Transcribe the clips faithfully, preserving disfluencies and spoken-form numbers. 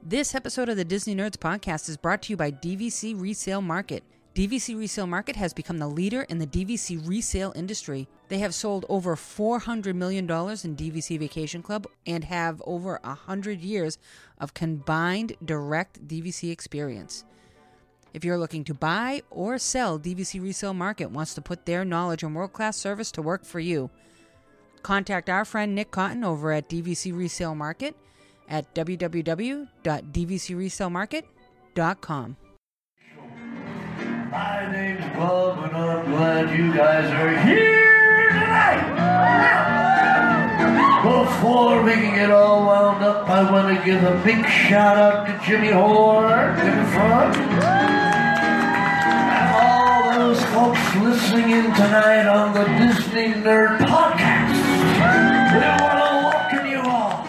This episode of the Disney Nerds Podcast is brought to you by D V C Resale Market. D V C Resale Market has become the leader in the D V C resale industry. They have sold over four hundred million dollars in D V C Vacation Club and have over one hundred years of combined direct D V C experience. If you're looking to buy or sell, D V C Resale Market wants to put their knowledge and world-class service to work for you. Contact our friend Nick Cotton over at D V C Resale Market at w w w dot d v c resale market dot com. My name's Bob, and I'm glad you guys are here tonight. Before we can get all wound up, I want to give a big shout out to Jimmy Horn in the front. And all those folks listening in tonight on the Disney Nerd Podcast. We want to welcome you all.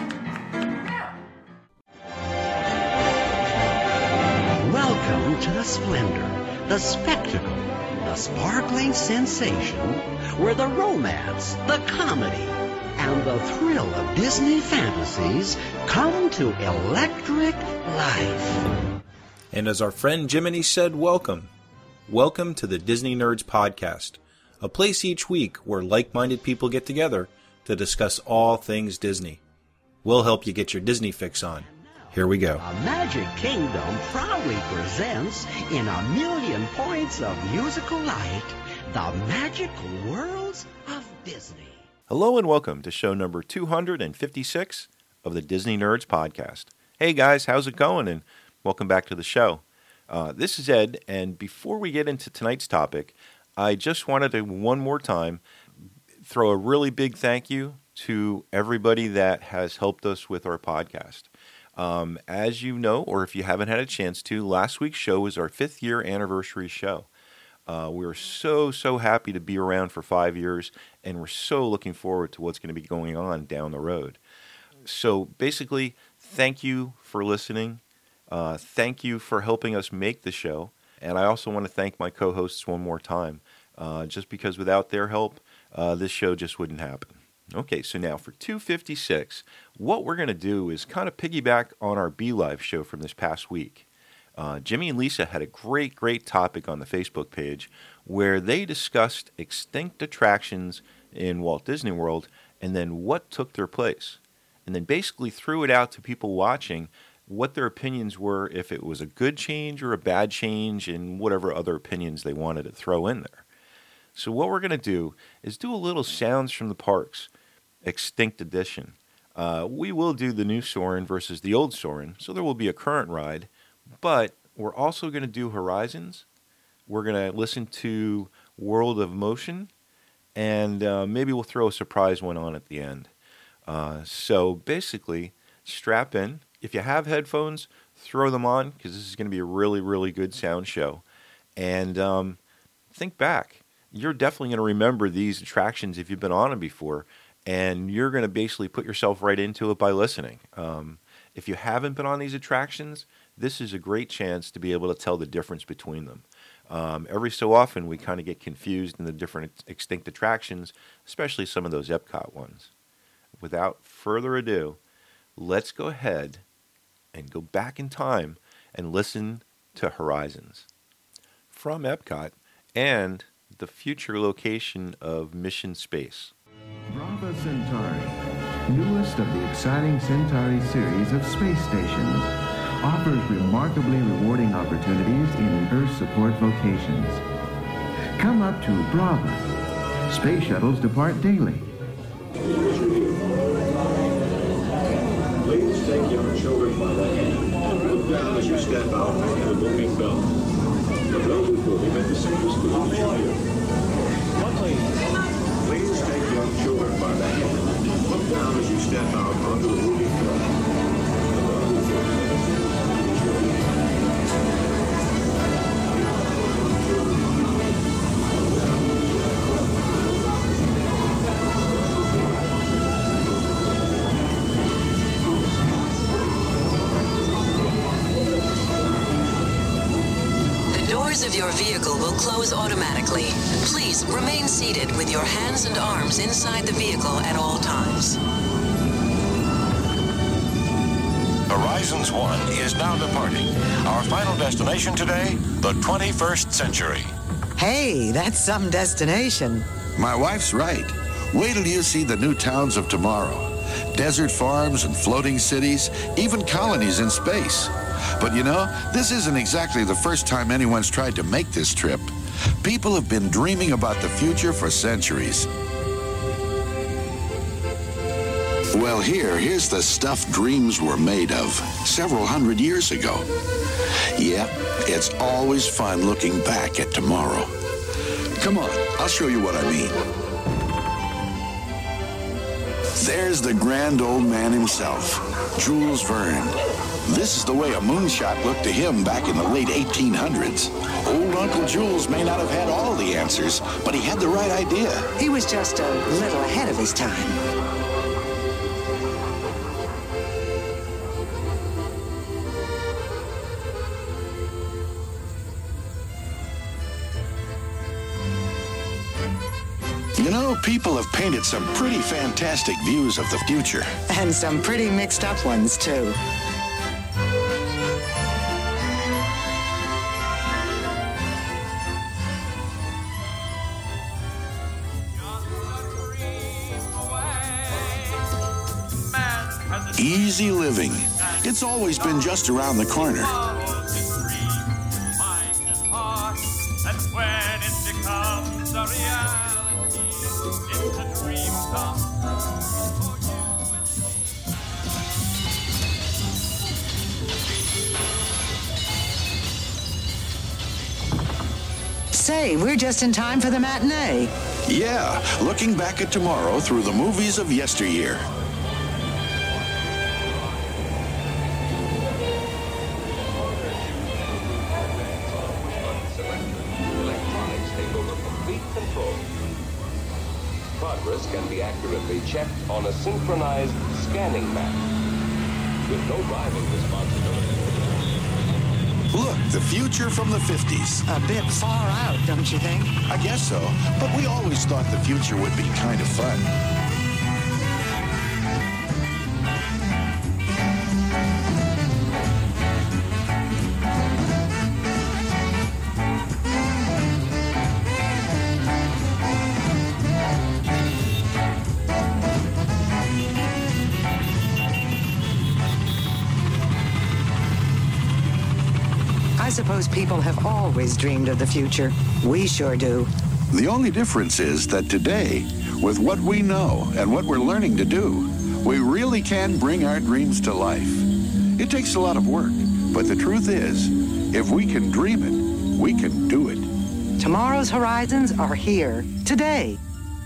Welcome to the splendor, the spectacle, the sparkling sensation, where the romance, the comedy, and the thrill of Disney fantasies come to electric life. And as our friend Jiminy said, welcome. Welcome to the Disney Nerds Podcast, a place each week where like-minded people get together to discuss all things Disney. We'll help you get your Disney fix on. Here we go. A Magic Kingdom proudly presents, in a million points of musical light, the magical worlds of Disney. Hello and welcome to show number two hundred fifty-six of the Disney Nerds Podcast. Hey guys, how's it going? And welcome back to the show. Uh, this is Ed, and before we get into tonight's topic, I just wanted to one more time throw a really big thank you to everybody that has helped us with our podcast. Um, as you know, or if you haven't had a chance to, last week's show was our fifth year anniversary show. Uh, we were so, so happy to be around for five years, and we're so looking forward to what's going to be going on down the road. So basically, thank you for listening. Uh, thank you for helping us make the show. And I also want to thank my co-hosts one more time, uh, just because without their help, uh, this show just wouldn't happen. Okay, so now for two fifty-six, what we're going to do is kind of piggyback on our Be Live show from this past week. Uh, Jimmy and Lisa had a great, great topic on the Facebook page where they discussed extinct attractions in Walt Disney World and then what took their place. And then basically threw it out to people watching what their opinions were, if it was a good change or a bad change, and whatever other opinions they wanted to throw in there. So what we're going to do is do a little Sounds from the Parks Extinct Edition. Uh, we will do the new Soarin' versus the old Soarin', so there will be a current ride, but we're also going to do Horizons. We're going to listen to World of Motion, and uh, maybe we'll throw a surprise one on at the end. Uh, so basically, strap in. If you have headphones, throw them on, because this is going to be a really, really good sound show. And um, think back. You're definitely going to remember these attractions if you've been on them before, and you're going to basically put yourself right into it by listening. Um, if you haven't been on these attractions, this is a great chance to be able to tell the difference between them. Um, every so often, we kind of get confused in the different extinct attractions, especially some of those Epcot ones. Without further ado, let's go ahead and go back in time and listen to Horizons from Epcot and the future location of Mission Space. Brava Centauri, newest of the exciting Centauri series of space stations, offers remarkably rewarding opportunities in Earth support vocations. Come up to Brava. Space shuttles depart daily. Please take young children by the hand and look down as you step out onto the moving belt. The building will be made the safest to launch you. Please take young children by the hand and look down as you step out onto the moving belt. Of your vehicle will close automatically. Please remain seated with your hands and arms inside the vehicle at all times. Horizons one is now departing. Our final destination today, the twenty-first century. Hey, that's some destination. My wife's right. Wait till you see the new towns of tomorrow. Desert farms and floating cities, even colonies in space. But you know, this isn't exactly the first time anyone's tried to make this trip. People have been dreaming about the future for centuries. Well, here, here's the stuff dreams were made of several hundred years ago. Yeah, it's always fun looking back at tomorrow. Come on, I'll show you what I mean. There's the grand old man himself, Jules Verne. This is the way a moonshot looked to him back in the late eighteen hundreds. Old Uncle Jules may not have had all the answers, but he had the right idea. He was just a little ahead of his time. You know, people have painted some pretty fantastic views of the future. And some pretty mixed up ones, too. Easy living. It's always been just around the corner. Say, we're just in time for the matinee. Yeah, looking back at tomorrow through the movies of yesteryear. Progress can be accurately checked on a synchronized scanning map with no driving responsibility. Look, the future from the fifties. A bit far out, don't you think? I guess so, but we always thought the future would be kind of fun. I suppose people have always dreamed of the future. We sure do. The only difference is that today, with what we know and what we're learning to do, we really can bring our dreams to life. It takes a lot of work, but the truth is, if we can dream it, we can do it. Tomorrow's horizons are here, today.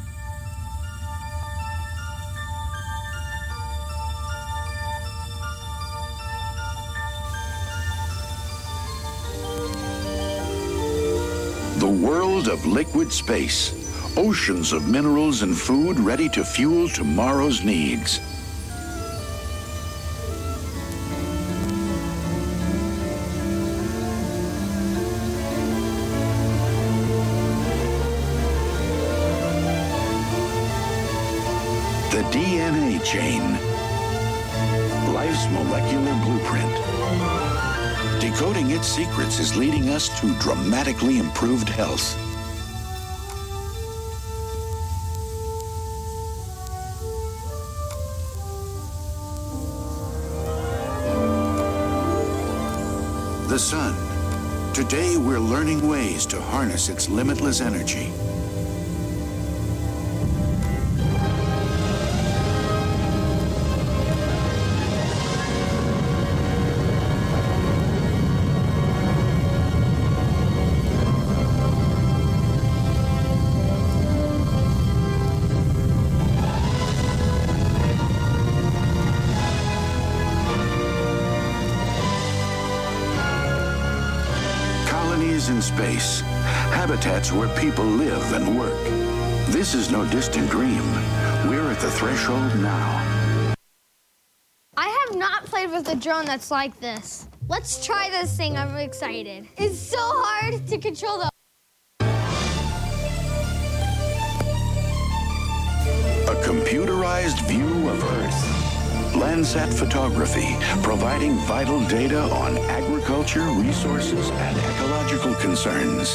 The world of liquid space. Oceans of minerals and food ready to fuel tomorrow's needs. The D N A chain. Life's molecular blueprint. Decoding its secrets is leading us to dramatically improved health. The sun. Today we're learning ways to harness its limitless energy. In space, habitats where people live and work. This is no distant dream. We're at the threshold now. I have not played with a drone that's like this. Let's try this thing. I'm excited. It's so hard to control the... A computerized view of Earth. Landsat Photography, providing vital data on agriculture, resources, and ecological concerns.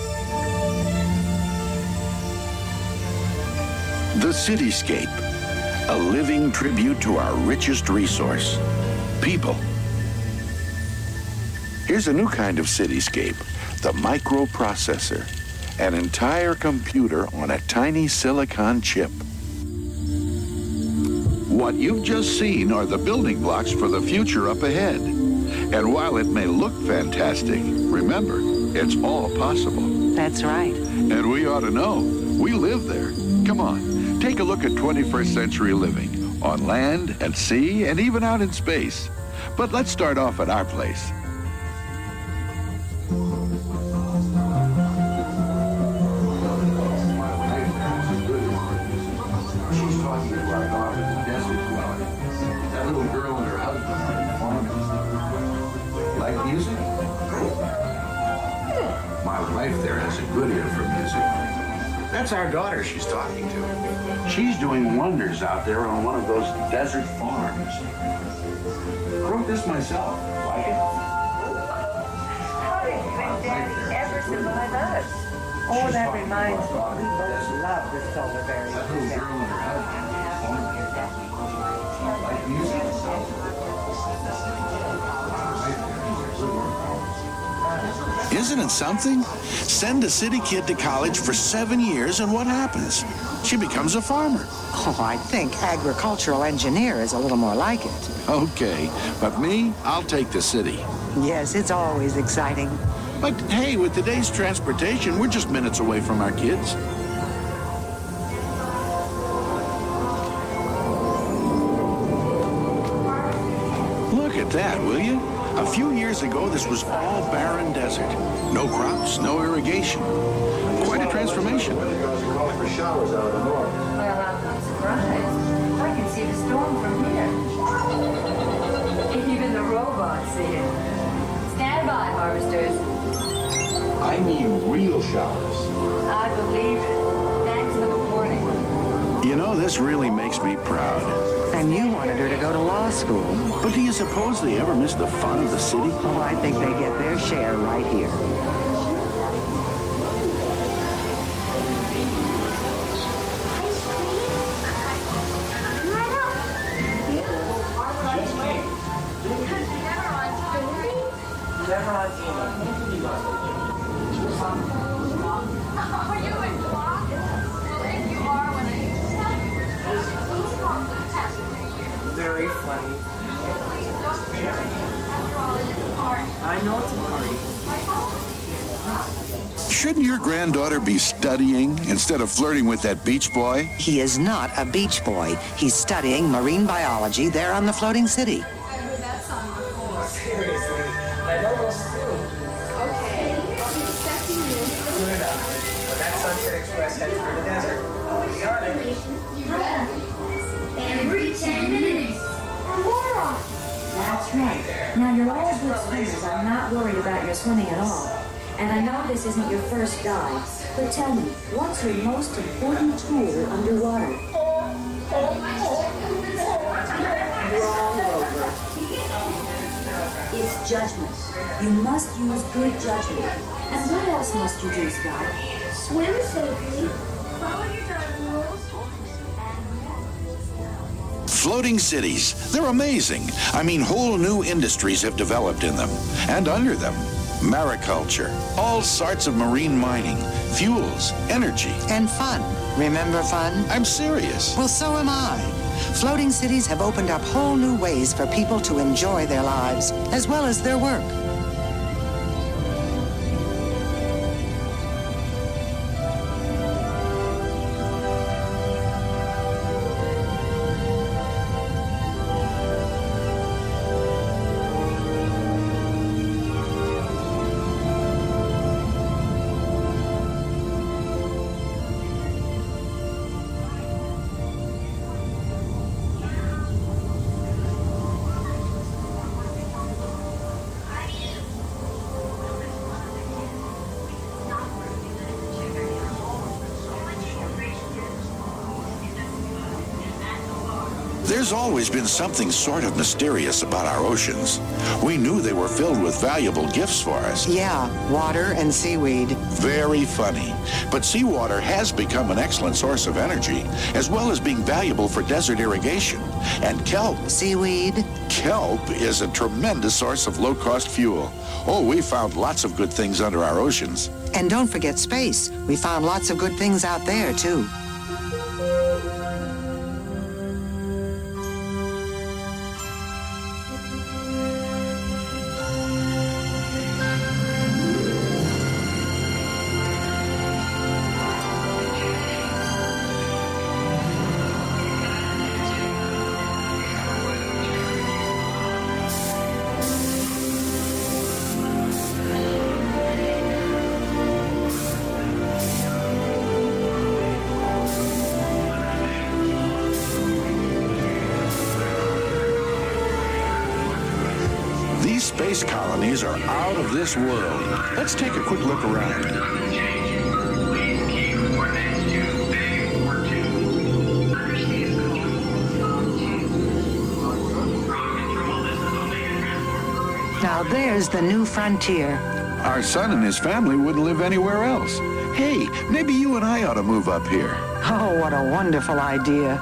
The Cityscape, a living tribute to our richest resource, people. Here's a new kind of cityscape, the microprocessor, an entire computer on a tiny silicon chip. What you've just seen are the building blocks for the future up ahead. And while it may look fantastic, remember, it's all possible. That's right. And we ought to know. We live there. Come on, take a look at twenty-first century living, on land, at sea, and even out in space. But let's start off at our place. That's our daughter she's talking to. She's doing wonders out there on one of those desert farms. I wrote this myself. Like it? How did Daddy ever survive us? Oh, that reminds me. We both love the solar berries. That little girl in her house. Like music? Isn't it something? Send a city kid to college for seven years and what happens? She becomes a farmer. Oh, I think agricultural engineer is a little more like it. Okay, but me, I'll take the city. Yes, it's always exciting. But hey, with today's transportation, we're just minutes away from our kids. Look at that, will you? A few years ago, this was all barren desert. No crops, no irrigation. Quite a transformation. For showers out of the north. Well, I'm not surprised. I can see the storm from here. Even the robots see it. Stand by, harvesters. I mean real showers. I believe it. Thanks for the warning. You know, this really makes me proud. And you wanted her to go to law school. But do you suppose they ever miss the fun of the city? Oh, I think they get their share right here. Very funny. I know it's a party. Shouldn't your granddaughter be studying instead of flirting with that beach boy? He is not a beach boy. He's studying marine biology there on the floating city. Seriously, I almost do. Okay. I'll be expecting you. Good enough. But that Sunset Express heads for the desert. Got it. Every ten minutes. More. That's right. Now, you're all good swimmers. I'm not worried about your swimming at all. And I know this isn't your first dive, but tell me, what's your most important tool underwater? Wrong over. It's judgment. You must use good judgment. And what else must you do, Scott? Swim safely. Follow your diving rules. Floating cities, they're amazing. I mean, whole new industries have developed in them. And under them, mariculture, all sorts of marine mining, fuels, energy. And fun. Remember fun? I'm serious. Well, so am I. Floating cities have opened up whole new ways for people to enjoy their lives, as well as their work. There's always been something sort of mysterious about our oceans. We knew they were filled with valuable gifts for us. Yeah, water and seaweed. Very funny. But seawater has become an excellent source of energy, as well as being valuable for desert irrigation. And kelp. Seaweed. Kelp is a tremendous source of low-cost fuel. Oh, we found lots of good things under our oceans. And don't forget space. We found lots of good things out there, too. Space colonies are out of this world. Let's take a quick look around. Now there's the new frontier. Our son and his family wouldn't live anywhere else. Hey, maybe you and I ought to move up here. Oh, what a wonderful idea.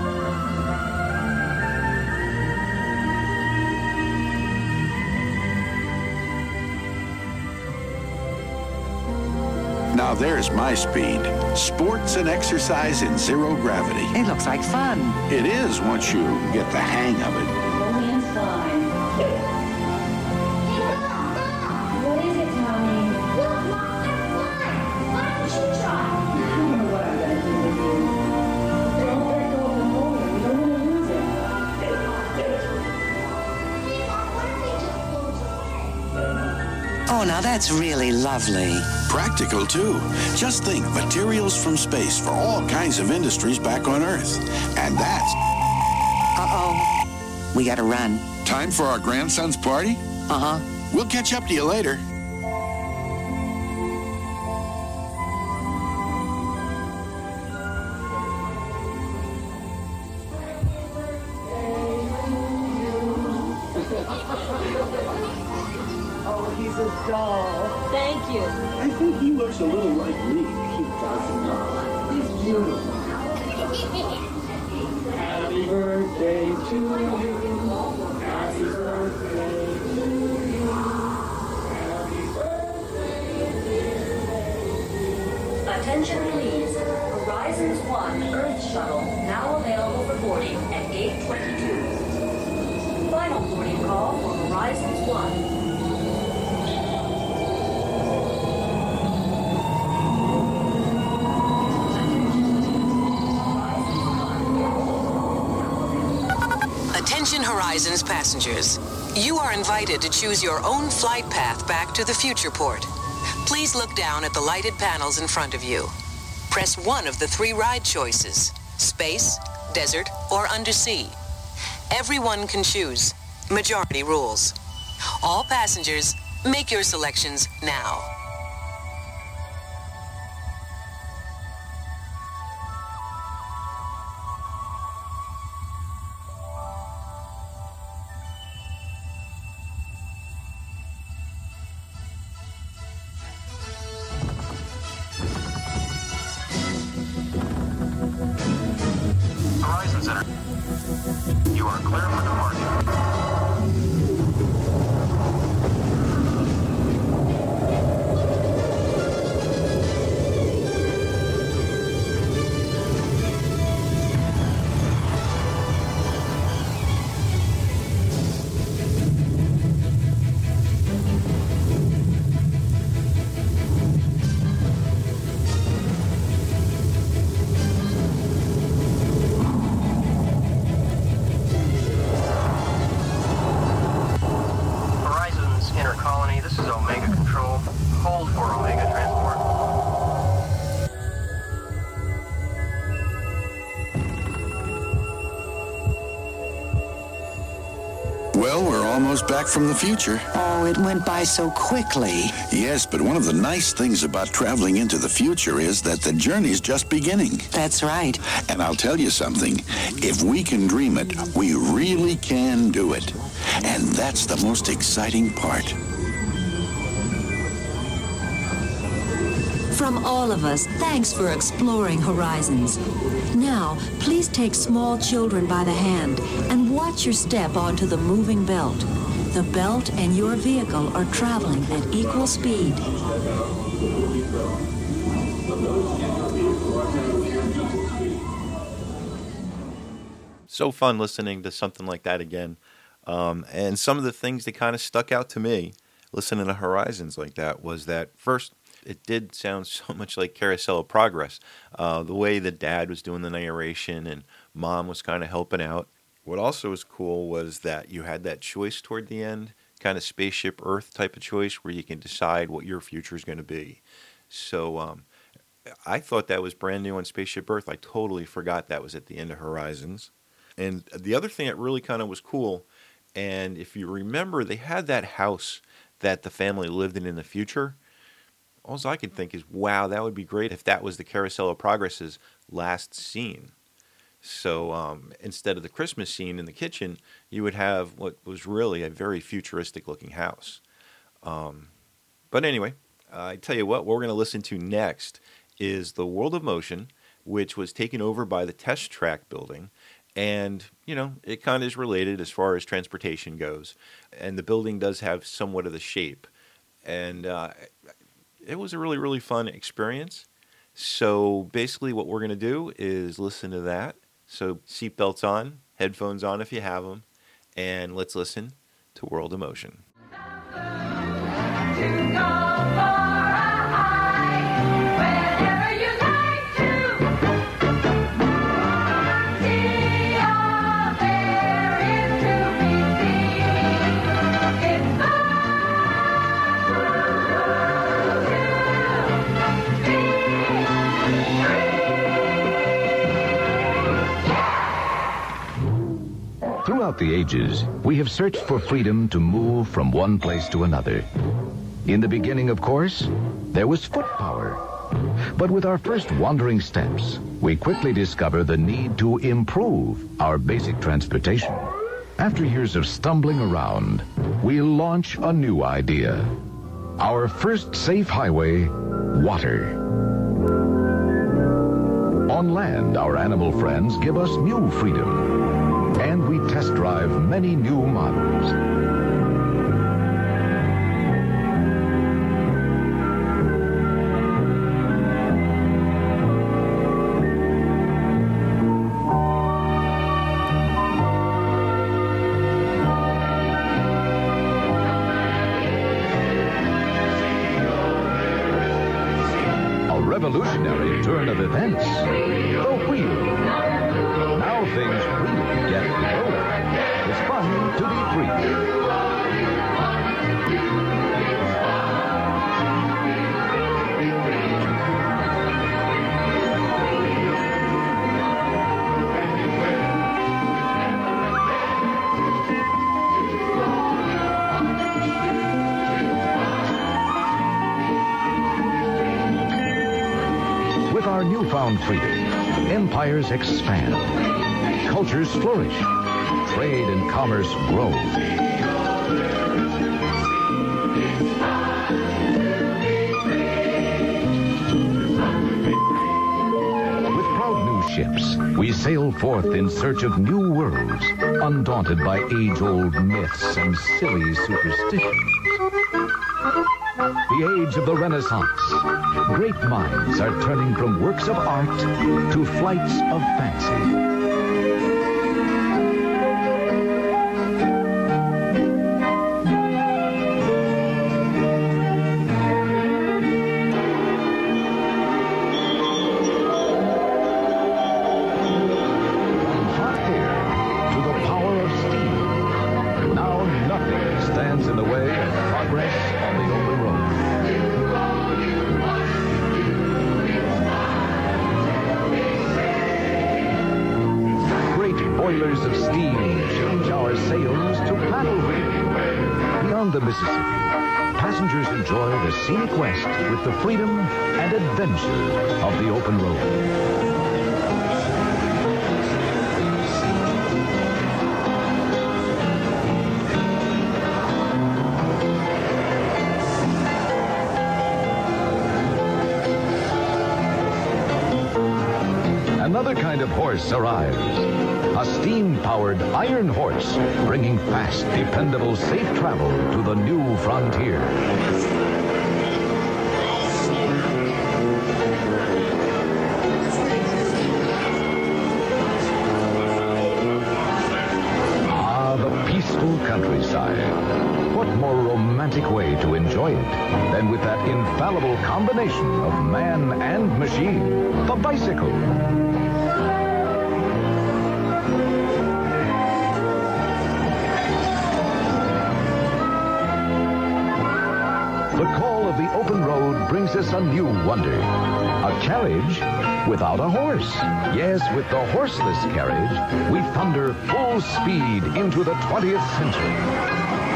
Now there's my speed. Sports and exercise in zero gravity. It looks like fun. It is once you get the hang of it. Only in fine. What is it, Tommy? Look, Mom, I'm flying. Why don't you try? I don't know what I'm going to do with you. Don't let go of the motor. We don't want to lose it. Oh, now that's really lovely. Practical, too. Just think, materials from space for all kinds of industries back on Earth. And that's... Uh-oh. We gotta run. Time for our grandson's party? Uh-huh. We'll catch up to you later. Oh, he's a doll. Thank you. I think he looks a little like me. He doesn't know. He's beautiful. Happy birthday to you. Happy birthday to you. Happy birthday. Attention, please. Horizons one Earth Shuttle now available for boarding at gate twenty-two. Final boarding call for Horizons one. Attention Horizons passengers. You are invited to choose your own flight path back to the future port. Please look down at the lighted panels in front of you. Press one of the three ride choices: space, desert, or undersea. Everyone can choose. Majority rules. All passengers, make your selections now. Horizon Center. You are clear for departure. almost back from the future. Oh, it went by so quickly. Yes, but one of the nice things about traveling into the future is that the journey's just beginning. That's right. And I'll tell you something. If we can dream it, we really can do it. And that's the most exciting part. From all of us, thanks for exploring horizons. Now, please take small children by the hand and watch your step onto the moving belt. The belt and your vehicle are traveling at equal speed. So fun listening to something like that again. Um, and some of the things that kind of stuck out to me listening to Horizons like that was that, first, it did sound so much like Carousel of Progress. Uh, the way the dad was doing the narration and mom was kind of helping out. What also was cool was that you had that choice toward the end, kind of Spaceship Earth type of choice where you can decide what your future is going to be. So um, I thought that was brand new on Spaceship Earth. I totally forgot that was at the end of Horizons. And the other thing that really kind of was cool, and if you remember, they had that house that the family lived in in the future. All I can think is, wow, that would be great if that was the Carousel of Progress's last scene. So um, instead of the Christmas scene in the kitchen, you would have what was really a very futuristic-looking house. Um, but anyway, uh, I tell you what, what we're going to listen to next is The World of Motion, which was taken over by the Test Track building. And, you know, it kind of is related as far as transportation goes. And the building does have somewhat of the shape. And uh, it was a really, really fun experience. So basically what we're going to do is listen to that. So seatbelts on, headphones on if you have them, and let's listen to World of Motion. Throughout the ages, we have searched for freedom to move from one place to another. In the beginning, of course, there was foot power. But with our first wandering steps, we quickly discover the need to improve our basic transportation. After years of stumbling around, we launch a new idea. Our first safe highway, water. On land, our animal friends give us new freedom. And we test drive many new models. A revolutionary turn of events. The wheel. Now things really get rolling. It's fun to be free. With our newfound freedom, empires expand. Cultures flourish. Trade and commerce grow. With proud new ships, we sail forth in search of new worlds, undaunted by age-old myths and silly superstitions. The age of the Renaissance. Great minds are turning from works of art to flights of fancy. Boilers of steam change our sails to paddle wheel. beyond the Mississippi, passengers enjoy the scenic West with the freedom and adventure of the open road. Another kind of horse arrives. A steam-powered iron horse, bringing fast, dependable, safe travel to the new frontier. Ah, the peaceful countryside. What more romantic way to enjoy it than with that infallible combination of man and machine, the bicycle. The call of the open road brings us a new wonder. A carriage without a horse. Yes, with the horseless carriage, we thunder full speed into the twentieth century.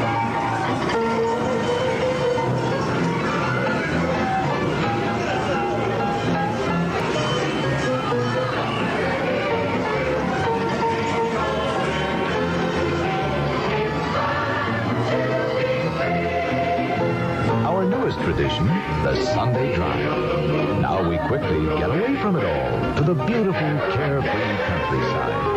Tradition, the Sunday drive. Now we quickly get away from it all to the beautiful, carefree countryside.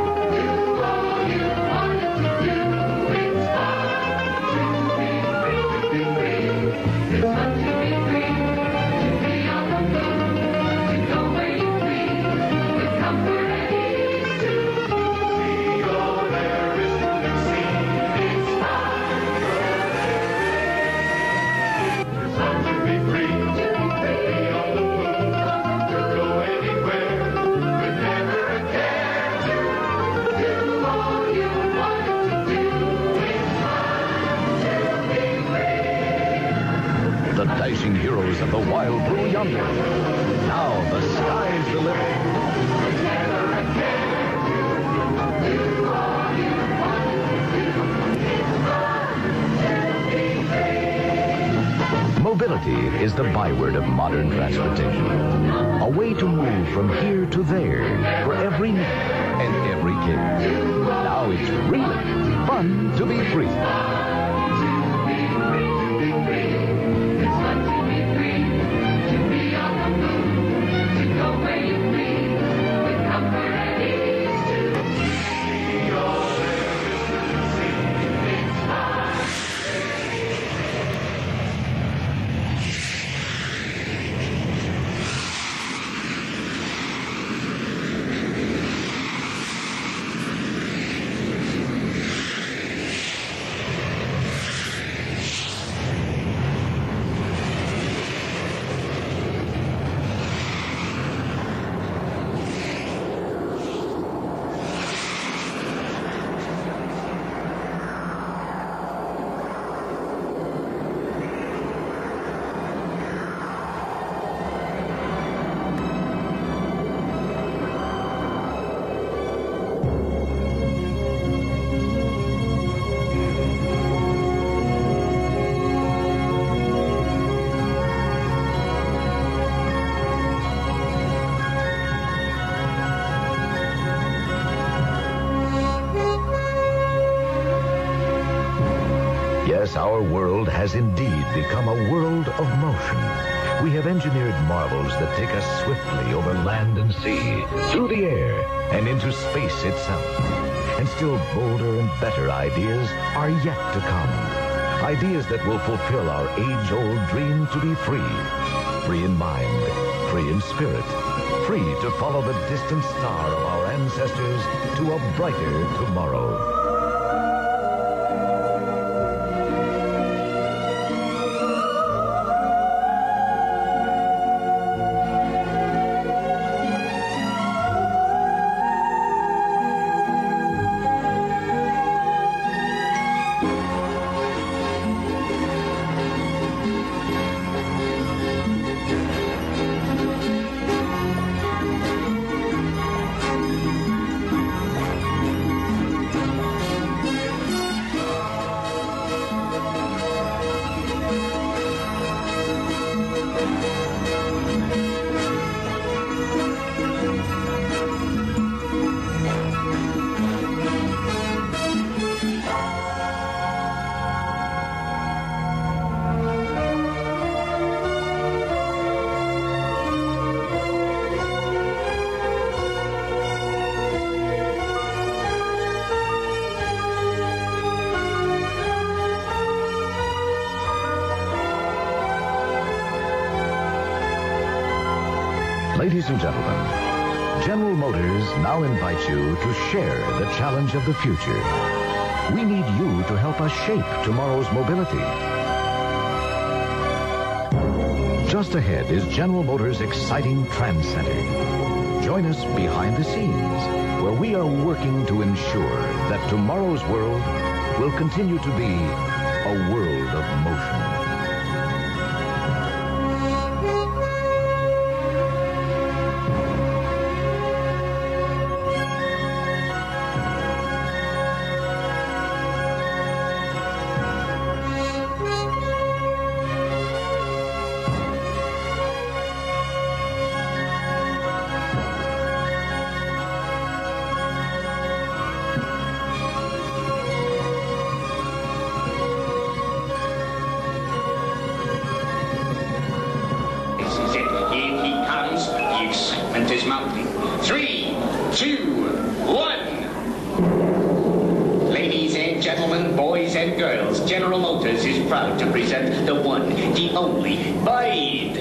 Heroes of the wild blue yonder. Now the sky's the limit. Mobility is the byword of modern transportation. A way to move from here to there for every need and every kid. Now it's really fun to be free. Yes, our world has indeed become a world of motion. We have engineered marvels that take us swiftly over land and sea, through the air, and into space itself. And still bolder and better ideas are yet to come. Ideas that will fulfill our age-old dream to be free. Free in mind, free in spirit, free to follow the distant star of our ancestors to a brighter tomorrow. Ladies and gentlemen, General Motors now invites you to share the challenge of the future. We need you to help us shape tomorrow's mobility. Just ahead is General Motors' exciting Trans Center. Join us behind the scenes, where we are working to ensure that tomorrow's world will continue to be a world of motion. Is mounting. Three, two, one. Ladies and gentlemen, boys and girls, General Motors is proud to present the one, the only, Bide.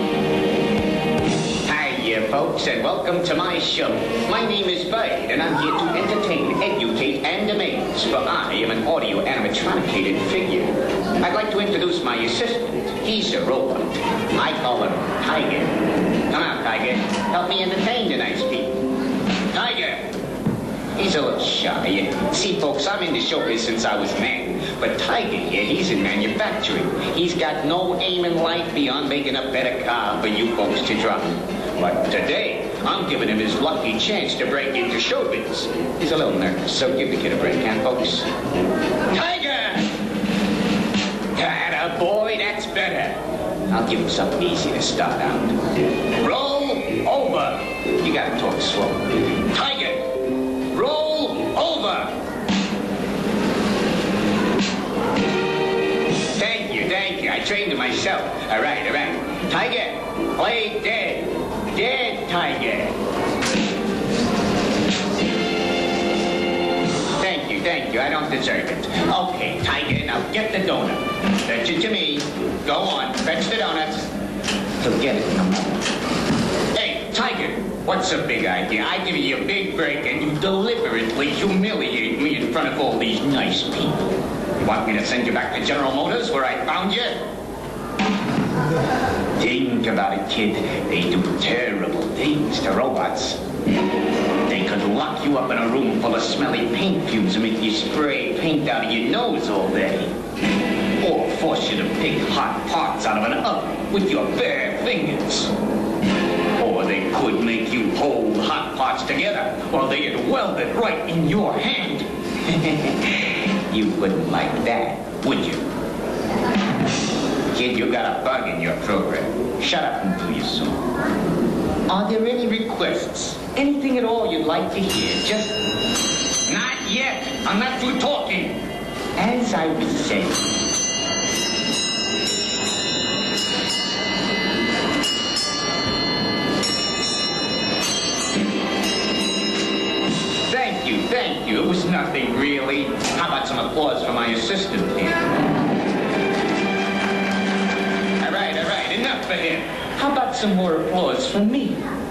Hiya, folks, and welcome to my show. My name is Bide, and I'm here to entertain, educate, and amaze, for I am an audio animatronicated figure. I'd like to introduce my assistant. He's a robot. I call him Tiger. Come out, Tiger. Help me entertain tonight's people. Tiger! He's a little shy. See, folks, I'm in the showbiz since I was a man. But Tiger here, he's in manufacturing. He's got no aim in life beyond making a better car for you folks to drive. But today, I'm giving him his lucky chance to break into showbiz. He's a little nervous, so give the kid a break, huh, folks? Tiger! Atta boy, that's better. I'll give him something easy to start out. Roll over. You gotta talk slow. Tiger, roll over. Thank you, thank you. I trained him myself. All right, all right. Tiger, play dead. Dead, Tiger. Thank you, thank you. I don't deserve it. Okay, Tiger, now get the donut. Fetch it to me. Go on, fetch the donuts. Forget it. Hey, Tiger, what's a big idea? I give you a big break and you deliberately humiliate me in front of all these nice people. You want me to send you back to General Motors where I found you? Think about it, kid. They do terrible things to robots. They could lock you up in a room full of smelly paint fumes and make you spray paint out of your nose all day. Or force you to pick hot parts out of an oven with your bare fingers. Or they could make you hold hot parts together while they had welded right in your hand. You wouldn't like that, would you? Kid, you got a bug in your program. Shut up and do your song. Are there any requests? Anything at all you'd like to hear? Just... Not yet. I'm not through talking. As I was saying... Thank you, thank you. It was nothing, really. How about some applause for my assistant here? All right, all right, enough for him. How about some more applause for me?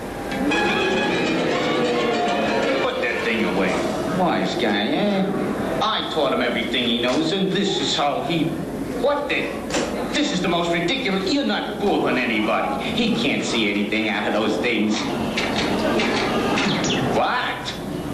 Put that thing away. Wise guy, eh? I taught him everything he knows, and this is how he... What the... This is the most ridiculous... You're not fooling anybody. He can't see anything out of those things. What?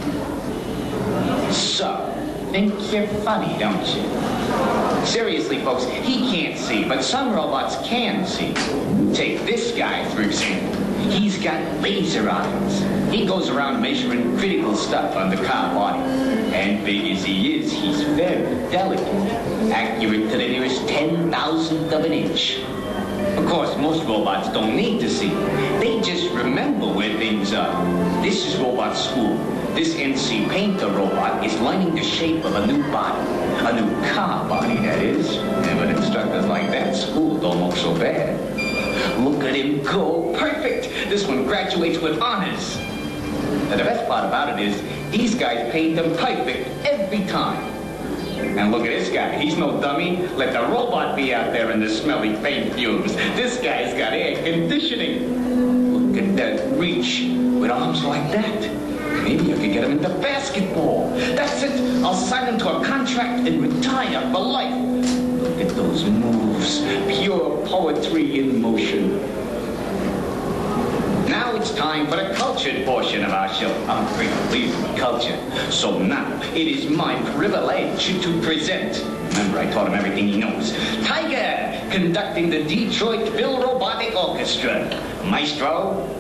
So, think you're funny, don't you? Seriously, folks, he can't see, but some robots can see. Take this guy, for example. He's got laser eyes. He goes around measuring critical stuff on the car body. And big as he is, he's very delicate. Accurate to the nearest ten thousandth of an inch. Of course, most robots don't need to see. They just remember where things are. This is robot school. This N C Painter robot is lining the shape of a new body. A new car body, that is. And with instructors like that, school don't look so bad. Look at him go. Perfect. This one graduates with honors. And the best part about it is, these guys paint them perfect every time. And look at this guy. He's no dummy. Let the robot be out there in the smelly paint fumes. This guy's got air conditioning. Get that reach with arms like that. Maybe I could get him into basketball. That's it. I'll sign him to a contract and retire for life. Look at those moves. Pure poetry in motion. Now it's time for the cultured portion of our show. I'm a great believer in culture. So now it is my privilege to present. Remember, I taught him everything he knows. Tiger, conducting the Detroit Bill Robotic Orchestra. Maestro.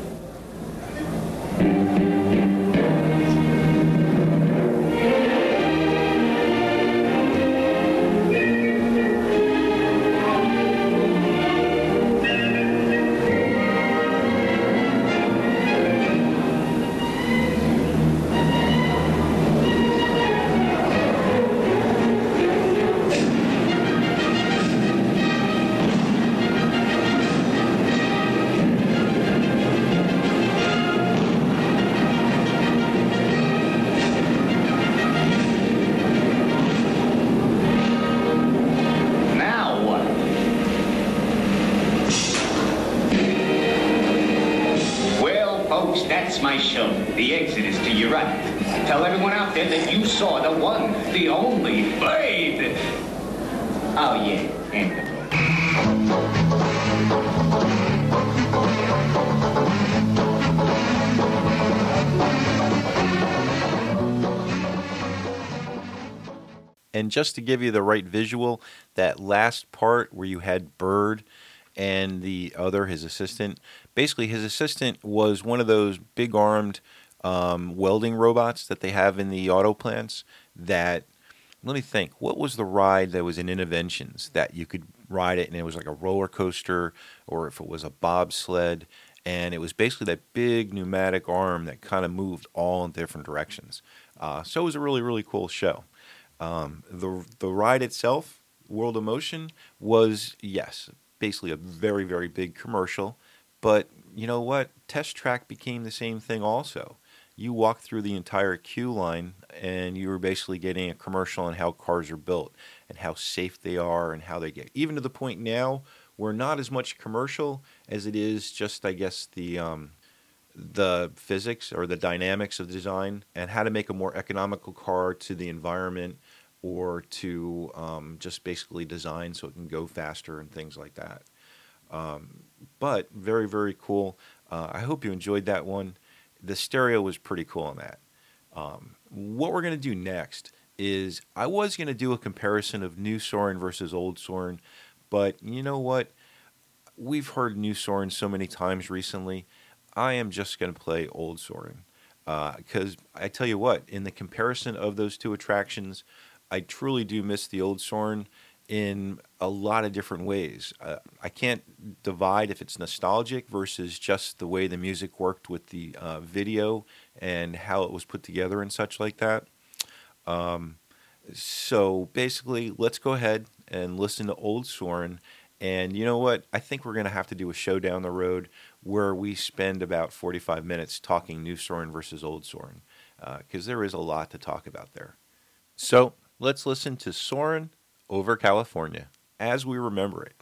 That's my show. The exit is to your right. Tell everyone out there that you saw the one, the only Blade. Oh, yeah, and the And just to give you the right visual, that last part where you had Bird and the other, his assistant, basically his assistant was one of those big-armed um, welding robots that they have in the auto plants that, let me think, what was the ride that was in Interventions that you could ride it and it was like a roller coaster, or if it was a bobsled, and it was basically that big pneumatic arm that kind of moved all in different directions. Uh, so it was a really, really cool show. Um, the the ride itself, World of Motion, was, yes, basically a very, very big commercial. But you know what? Test Track became the same thing also. You walked through the entire queue line and you were basically getting a commercial on how cars are built and how safe they are and how they get. Even to the point now where not as much commercial as it is just, I guess, the um, the physics or the dynamics of design and how to make a more economical car to the environment or to um, just basically design so it can go faster and things like that. Um, but very, very cool. Uh, I hope you enjoyed that one. The stereo was pretty cool on that. Um, what we're going to do next is I was going to do a comparison of new Soren versus old Soren, but you know what? We've heard new Soren so many times recently. I am just going to play old Soren because uh, I tell you what, in the comparison of those two attractions, I truly do miss the old Soren in a lot of different ways. Uh, I can't divide if it's nostalgic versus just the way the music worked with the uh, video and how it was put together and such like that. Um, so basically, let's go ahead and listen to old Soren. And you know what? I think we're going to have to do a show down the road where we spend about forty-five minutes talking new Soren versus old Soren, because uh, there is a lot to talk about there. So let's listen to Soren over California as we remember it.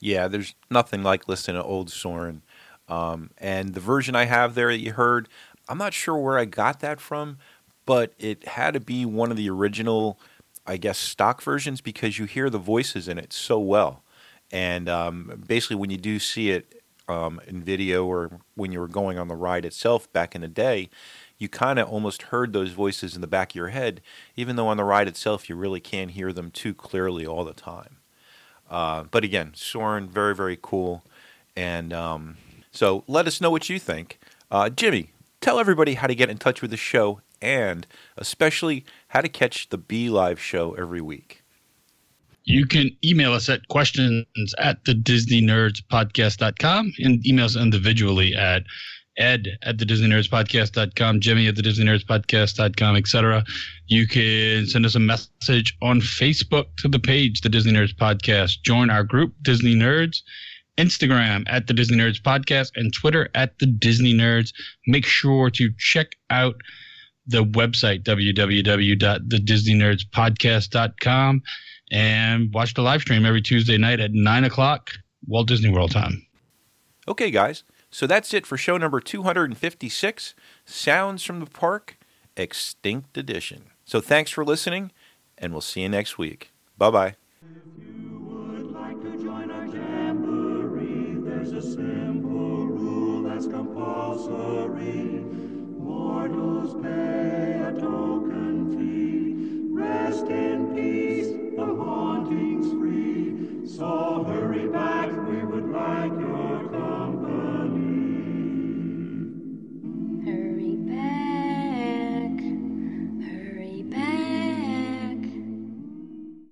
Yeah, there's nothing like listening to old Soren. Um, and the version I have there that you heard, I'm not sure where I got that from, but it had to be one of the original, I guess, stock versions because you hear the voices in it so well. And um, basically when you do see it um, in video or when you were going on the ride itself back in the day, you kind of almost heard those voices in the back of your head, even though on the ride itself you really can't hear them too clearly all the time. Uh, but again, Soren, very, very cool. And um, so let us know what you think. Uh, Jimmy, tell everybody how to get in touch with the show and especially how to catch the B Live show every week. You can email us at questions at the Disney Nerds Podcast dot com and email us individually at Ed at the Disney Nerds Podcast dot com, Jimmy at the Disney Nerds Podcast dot com, et cetera. You can send us a message on Facebook to the page, The Disney Nerds Podcast. Join our group, Disney Nerds. Instagram at the Disney Nerds Podcast and Twitter at the Disney Nerds. Make sure to check out the website, w w w dot the disney nerds podcast dot com, and watch the live stream every Tuesday night at nine o'clock Walt Disney World time. Okay, guys. So that's it for show number two hundred fifty-six, Sounds from the Park, Extinct Edition. So thanks for listening, and we'll see you next week. Bye-bye. There's a simple rule that's compulsory.